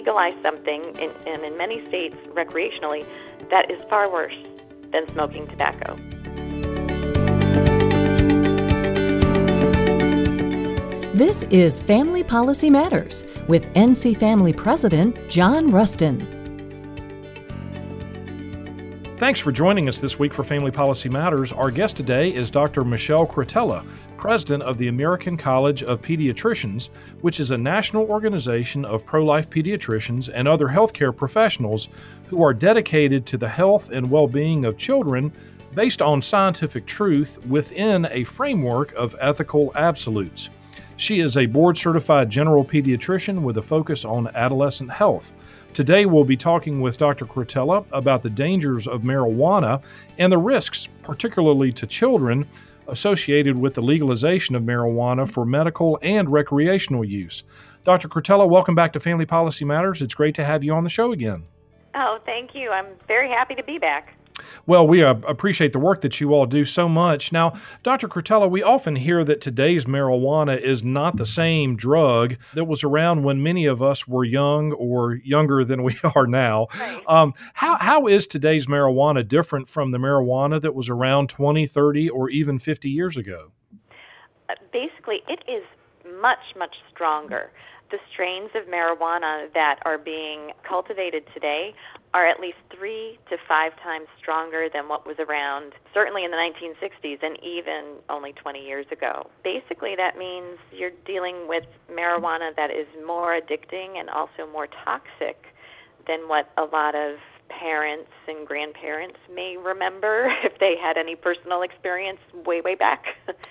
legalize something, and in many states recreationally, that is far worse than smoking tobacco. This is Family Policy Matters with NC Family President John Rustin. Thanks for joining us this week for Family Policy Matters. Our guest today is Dr. Michelle Cretella, President of the American College of Pediatricians, which is a national organization of pro-life pediatricians and other healthcare professionals who are dedicated to the health and well-being of children based on scientific truth within a framework of ethical absolutes. She is a board-certified general pediatrician with a focus on adolescent health. Today we'll be talking with Dr. Cretella about the dangers of marijuana and the risks, particularly to children, associated with the legalization of marijuana for medical and recreational use. Dr. Cretella, welcome back to Family Policy Matters. It's great to have you on the show again. Oh, thank you. I'm very happy to be back. Well, we appreciate the work that you all do so much. Now, Dr. Cretella, we often hear that today's marijuana is not the same drug that was around when many of us were young or younger than we are now. Right. How is today's marijuana different from the marijuana that was around 20, 30, or even 50 years ago? Basically, it is much, much stronger. The strains of marijuana that are being cultivated today are at least 3 to 5 times stronger than what was around, certainly in the 1960s and even only 20 years ago. Basically, that means you're dealing with marijuana that is more addicting and also more toxic than what a lot of parents and grandparents may remember if they had any personal experience way, way back.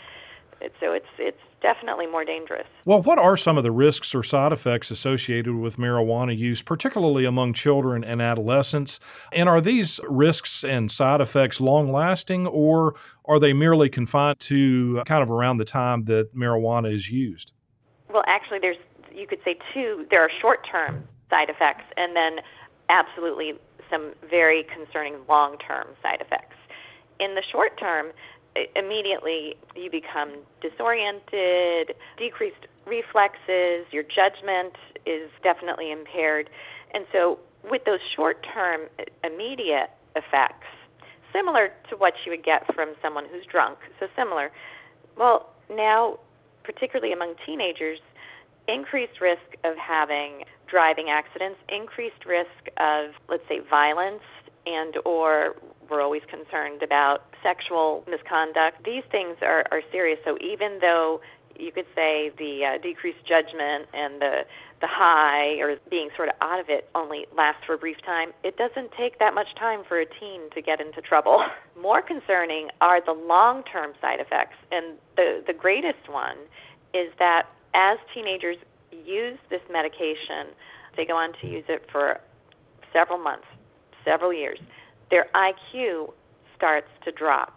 So it's definitely more dangerous. Well, what are some of the risks or side effects associated with marijuana use, particularly among children and adolescents? And are these risks and side effects long-lasting, or are they merely confined to kind of around the time that marijuana is used? Well, actually, you could say there are short-term side effects and then absolutely some very concerning long-term side effects. In the short term, immediately you become disoriented, decreased reflexes, your judgment is definitely impaired. And so with those short-term immediate effects, similar to what you would get from someone who's drunk, so similar, well, now, particularly among teenagers, increased risk of having driving accidents, increased risk of, let's say, violence, and or we're always concerned about sexual misconduct. These things are serious. So even though you could say the decreased judgment and the high or being sort of out of it only lasts for a brief time, it doesn't take that much time for a teen to get into trouble. More concerning are the long-term side effects. And the greatest one is that as teenagers use this medication, they go on to use it for several months, several years, their IQ starts to drop,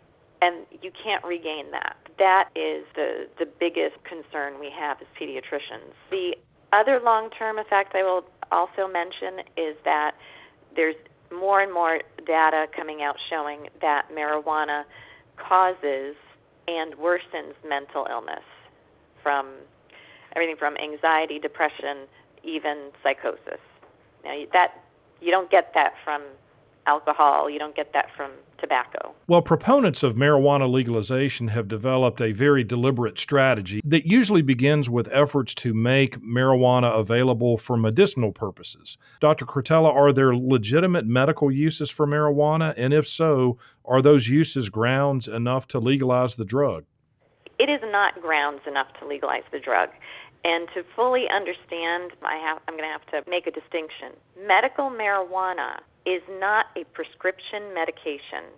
and you can't regain that. That is the biggest concern we have as pediatricians. The other long-term effect I will also mention is that there's more and more data coming out showing that marijuana causes and worsens mental illness, from everything from anxiety, depression, even psychosis. Now, you don't get that from alcohol. You don't get that from tobacco. Well, proponents of marijuana legalization have developed a very deliberate strategy that usually begins with efforts to make marijuana available for medicinal purposes. Dr. Cretella, are there legitimate medical uses for marijuana? And if so, are those uses grounds enough to legalize the drug? It is not grounds enough to legalize the drug. And to fully understand, I'm going to have to make a distinction. Medical marijuana is not a prescription medication.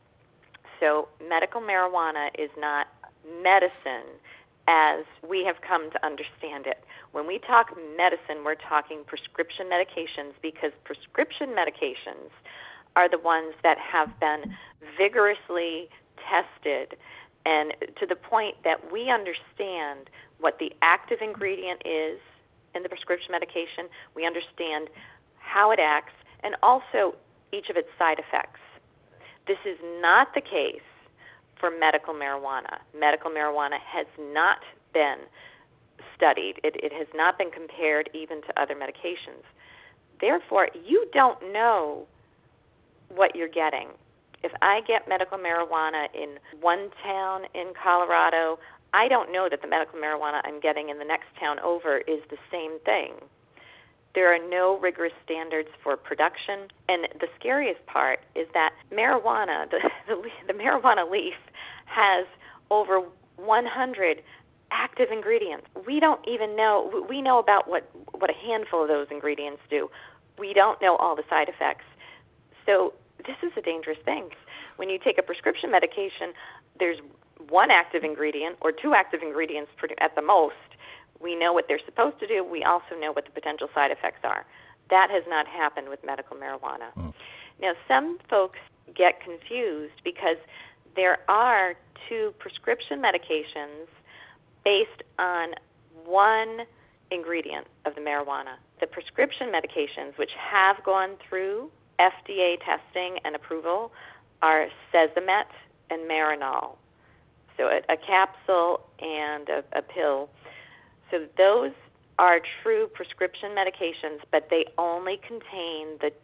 So medical marijuana is not medicine as we have come to understand it. When we talk medicine, we're talking prescription medications, because prescription medications are the ones that have been vigorously tested, and to the point that we understand what the active ingredient is in the prescription medication, we understand how it acts, and also each of its side effects. This is not the case for medical marijuana. Medical marijuana has not been studied. It has not been compared even to other medications. Therefore, you don't know what you're getting. If I get medical marijuana in one town in Colorado, I don't know that the medical marijuana I'm getting in the next town over is the same thing. There are no rigorous standards for production, and the scariest part is that marijuana, the marijuana leaf, has over 100 active ingredients. We don't even know. We know about what a handful of those ingredients do. We don't know all the side effects. So this is a dangerous thing. When you take a prescription medication, there's one active ingredient or two active ingredients at the most. We know what they're supposed to do. We also know what the potential side effects are. That has not happened with medical marijuana. Now, some folks get confused because there are two prescription medications based on one ingredient of the marijuana. The prescription medications, which have gone through FDA testing and approval, are Sesamet and Marinol. So a capsule and a pill. So those are true prescription medications, but they only contain the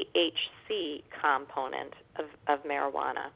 THC component of marijuana.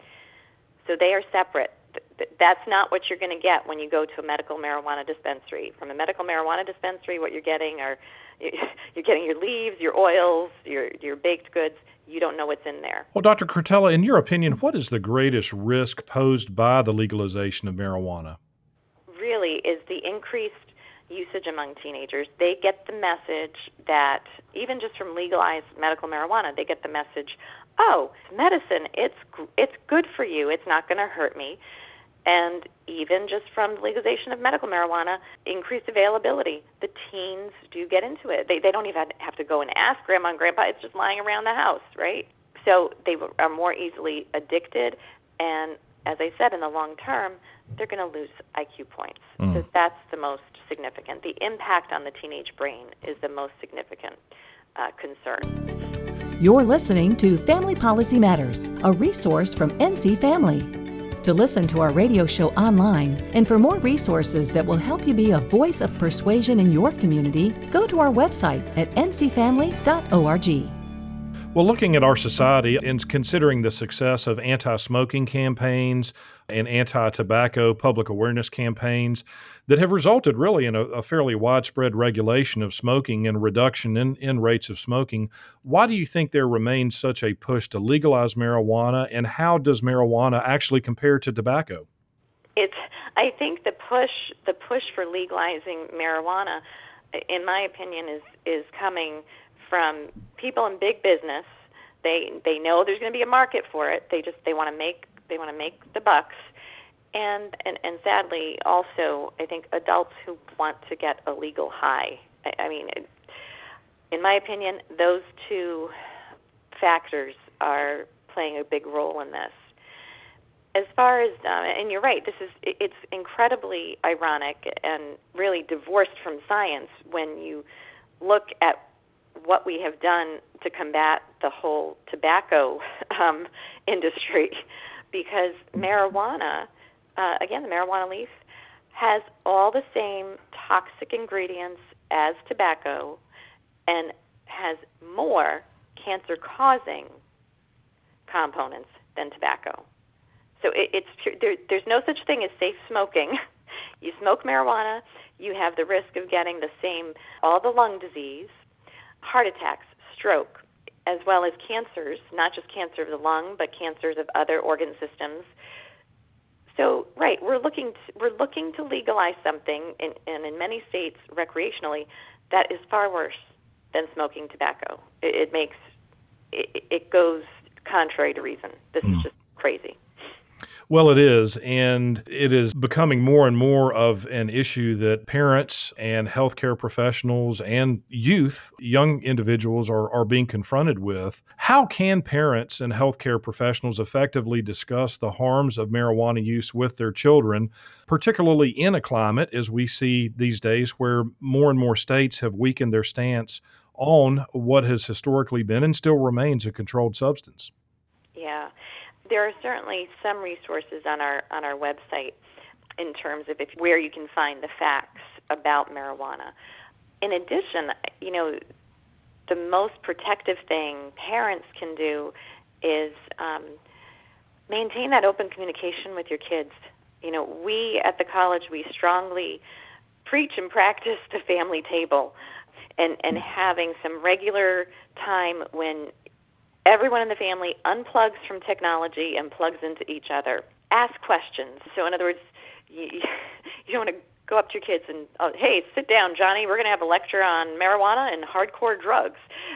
So they are separate. That's not what you're going to get when you go to a medical marijuana dispensary. From a medical marijuana dispensary, what you're getting are you're getting your leaves, your oils, your baked goods. You don't know what's in there. Well, Dr. Cretella, in your opinion, what is the greatest risk posed by the legalization of marijuana? Really is the increased usage among teenagers. They get the message that, even just from legalized medical marijuana, they get the message, oh, medicine, it's good for you, it's not going to hurt me. And even just from the legalization of medical marijuana, increased availability. The teens do get into it. They don't even have to go and ask Grandma and Grandpa. It's just lying around the house, right? So they are more easily addicted. And as I said, in the long term, they're going to lose IQ points. So that's the most significant. The impact on the teenage brain is the most significant concern. You're listening to Family Policy Matters, a resource from NC Family. To listen to our radio show online and for more resources that will help you be a voice of persuasion in your community, go to our website at ncfamily.org. Well, looking at our society and considering the success of anti-smoking campaigns and anti-tobacco public awareness campaigns that have resulted really in a fairly widespread regulation of smoking and reduction in rates of smoking, why do you think there remains such a push to legalize marijuana, and how does marijuana actually compare to tobacco? I think the push for legalizing marijuana, in my opinion, is coming from people in big business. They know there's going to be a market for it. They want to make the bucks. And sadly, also, I think adults who want to get a legal high. I mean, in my opinion, those two factors are playing a big role in this. As far as, and you're right, it's incredibly ironic and really divorced from science when you look at what we have done to combat the whole tobacco industry, because marijuana, again, the marijuana leaf, has all the same toxic ingredients as tobacco and has more cancer-causing components than tobacco. So there's no such thing as safe smoking. You smoke marijuana, you have the risk of getting the same, all the lung disease, heart attacks, stroke, as well as cancers, not just cancer of the lung, but cancers of other organ systems. So, right, we're looking to legalize something, and in many states recreationally, that is far worse than smoking tobacco. It goes contrary to reason. This is just crazy. Well, it is, and it is becoming more and more of an issue that parents and healthcare professionals and youth, young individuals, are being confronted with. How can parents and healthcare professionals effectively discuss the harms of marijuana use with their children, particularly in a climate, as we see these days, where more and more states have weakened their stance on what has historically been and still remains a controlled substance? Yeah. There are certainly some resources on our website in terms of where you can find the facts about marijuana. In addition, the most protective thing parents can do is maintain that open communication with your kids. We at the college, we strongly preach and practice the family table and having some regular time when everyone in the family unplugs from technology and plugs into each other. Ask questions. So in other words, you don't want to go up to your kids and, hey, sit down, Johnny, we're going to have a lecture on marijuana and hardcore drugs.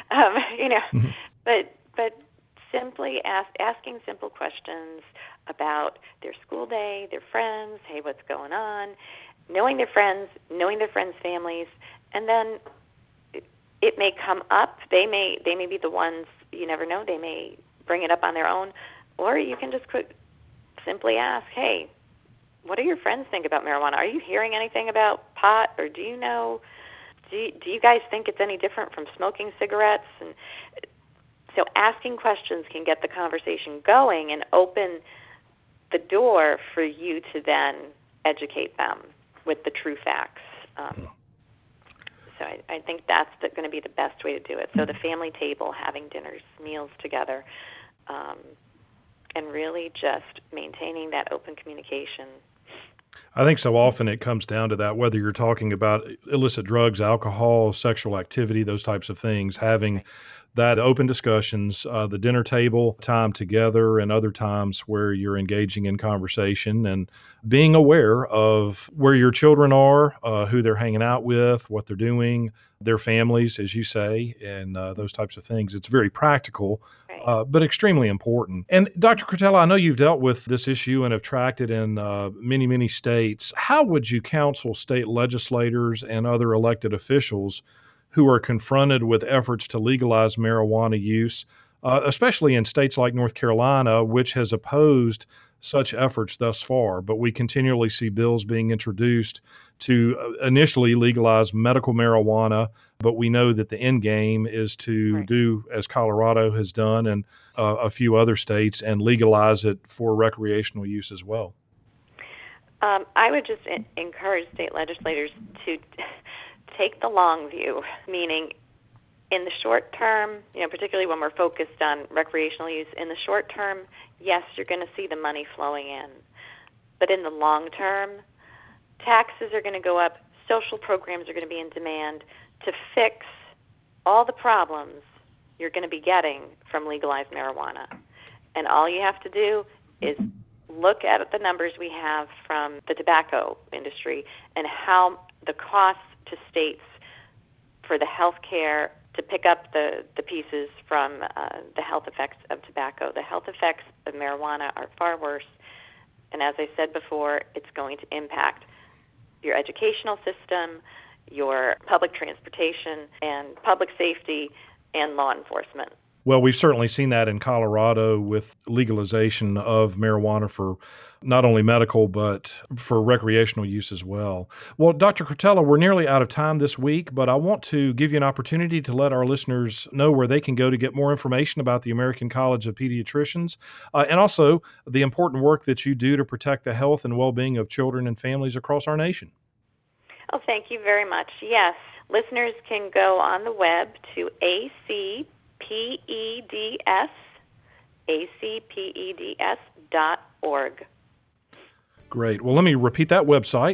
But simply asking simple questions about their school day, their friends, hey, what's going on, knowing their friends families, and then it may come up. They may be the ones, you never know, they may bring it up on their own, or you can just simply ask, hey, what do your friends think about marijuana? Are you hearing anything about pot, or do you guys think it's any different from smoking cigarettes? And so asking questions can get the conversation going and open the door for you to then educate them with the true facts. So I think that's going to be the best way to do it. So the family table, having dinners, meals together, and really just maintaining that open communication. I think so often it comes down to that, whether you're talking about illicit drugs, alcohol, sexual activity, those types of things, having that open discussions, the dinner table time together, and other times where you're engaging in conversation and being aware of where your children are, who they're hanging out with, what they're doing, their families, as you say, and those types of things. It's very practical, but extremely important. And Dr. Cretella, I know you've dealt with this issue and have tracked it in many, many states. How would you counsel state legislators and other elected officials who are confronted with efforts to legalize marijuana use, especially in states like North Carolina, which has opposed such efforts thus far, but we continually see bills being introduced to initially legalize medical marijuana, but we know that the end game is to do as Colorado has done and a few other states and legalize it for recreational use as well. I would just encourage state legislators to take the long view, meaning in the short term, particularly when we're focused on recreational use, in the short term, yes, you're going to see the money flowing in. But in the long term, taxes are going to go up, social programs are going to be in demand to fix all the problems you're going to be getting from legalized marijuana. And all you have to do is look at the numbers we have from the tobacco industry and how the costs to states for the health care to pick up the pieces from the health effects of tobacco. The health effects of marijuana are far worse, and as I said before, it's going to impact your educational system, your public transportation, and public safety, and law enforcement. Well, we've certainly seen that in Colorado with legalization of marijuana for not only medical, but for recreational use as well. Well, Dr. Cretella, we're nearly out of time this week, but I want to give you an opportunity to let our listeners know where they can go to get more information about the American College of Pediatricians, and also the important work that you do to protect the health and well-being of children and families across our nation. Oh, thank you very much. Yes, listeners can go on the web to acpeds.org. Great. Well, let me repeat that website,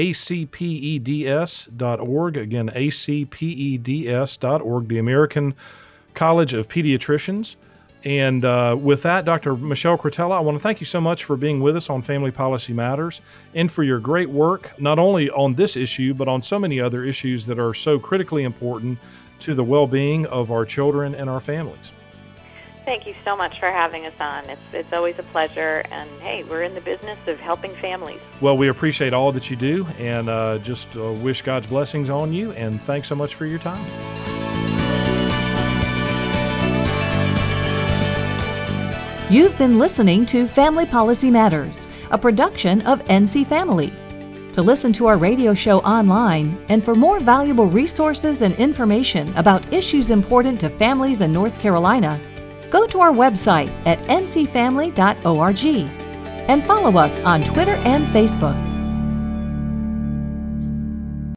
acpeds.org. Again, acpeds.org, the American College of Pediatricians. And with that, Dr. Michelle Cretella, I want to thank you so much for being with us on Family Policy Matters and for your great work, not only on this issue, but on so many other issues that are so critically important to the well-being of our children and our families. Thank you so much for having us on. It's always a pleasure, and hey, we're in the business of helping families. Well, we appreciate all that you do, and just wish God's blessings on you, and thanks so much for your time. You've been listening to Family Policy Matters, a production of NC Family. To listen to our radio show online and for more valuable resources and information about issues important to families in North Carolina, go to our website at ncfamily.org and follow us on Twitter and Facebook.